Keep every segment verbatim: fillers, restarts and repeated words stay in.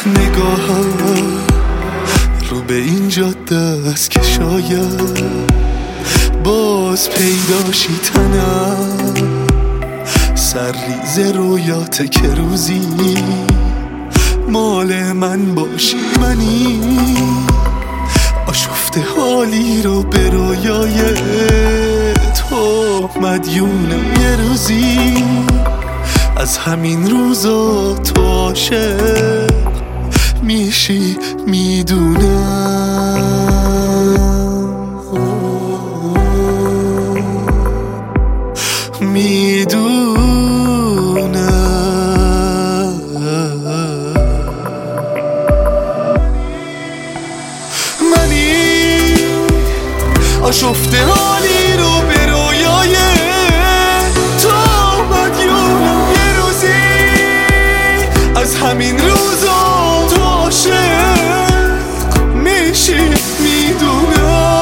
نگاه رو به این جاده است که شاید باز پیداشی تنم، سرریز رویات که روزی مال من باشی. منی آشفته حالی رو به رویای تو مدیونم. یه روزی از همین روزا تو عاشق میشی میدونم. میدونم منی آشفته حالی رو به رویای تو مدیونم. یه روزی از همین روزا تو عاشق میشی میدونم.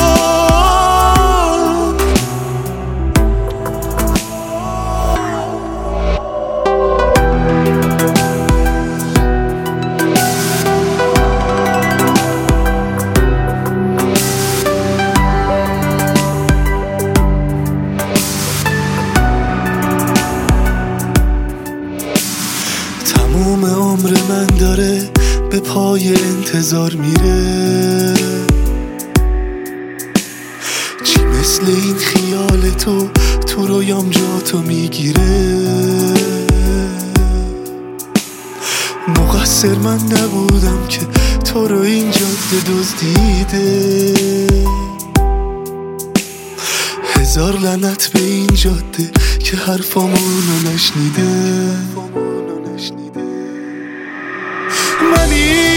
تموم عمر من داره به پای انتظار میره، چی مثل این خیال تو تو رویام جا تو میگیره. مقصر من نبودم که تو رو این جاده دزدیده، هزار لعنت به این جاده که حرفامونو نشنیده. منی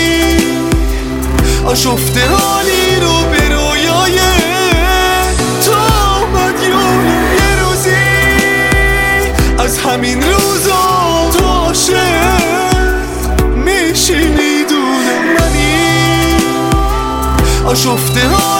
آشفته حالی رو به رویای تو مدیونم. یه روزی از همین روزا تو عاشق میشی میدونم. منی آشفته حالی